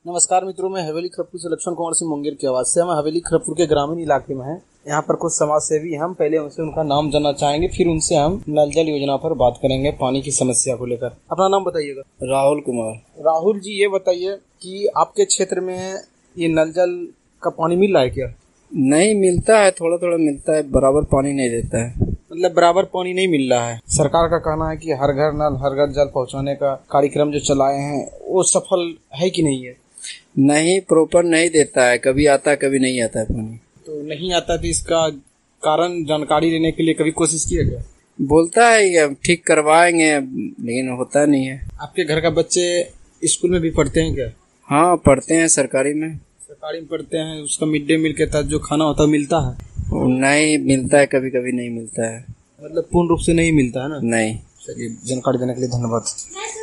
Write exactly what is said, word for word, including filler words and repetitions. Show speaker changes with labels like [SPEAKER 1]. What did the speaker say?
[SPEAKER 1] नमस्कार मित्रों, मैं हवेली खरगपुर से लक्ष्मण कुमार सिंह मुंगेर की आवाज़ से। हम हवेली खरगपुर के ग्रामीण इलाके में हैं। यहाँ पर कुछ समाज सेवी, हम पहले उनसे उनका नाम जानना चाहेंगे, फिर उनसे हम नल जल योजना पर बात करेंगे, पानी की समस्या को लेकर। अपना नाम बताइएगा।
[SPEAKER 2] राहुल कुमार।
[SPEAKER 1] राहुल जी, ये बताइए कि आपके क्षेत्र में ये नल जल का पानी मिल रहा है क्या?
[SPEAKER 2] नहीं मिलता है, थोड़ा थोड़ा मिलता है, बराबर पानी नहीं देता है।
[SPEAKER 1] मतलब बराबर पानी नहीं मिल रहा है। सरकार का कहना है कि हर घर नल हर घर जल पहुँचाने का कार्यक्रम जो चलाए हैं वो सफल है कि नहीं है?
[SPEAKER 2] नहीं, प्रॉपर नहीं देता है, कभी आता है कभी नहीं आता है पानी।
[SPEAKER 1] तो नहीं आता तो इसका कारण जानकारी लेने के लिए कभी कोशिश किया क्या?
[SPEAKER 2] बोलता है ये ठीक करवाएंगे, लेकिन होता नहीं है।
[SPEAKER 1] आपके घर का बच्चे स्कूल में भी पढ़ते हैं क्या?
[SPEAKER 2] हाँ, पढ़ते हैं सरकारी में।
[SPEAKER 1] सरकारी में पढ़ते हैं। उसका मिड डे मील के तहत जो खाना होता है मिलता है?
[SPEAKER 2] नहीं मिलता है, कभी कभी नहीं मिलता है।
[SPEAKER 1] मतलब पूर्ण रूप से नहीं मिलता है ना?
[SPEAKER 2] नहीं।
[SPEAKER 1] चलिए, जानकारी देने के लिए धन्यवाद।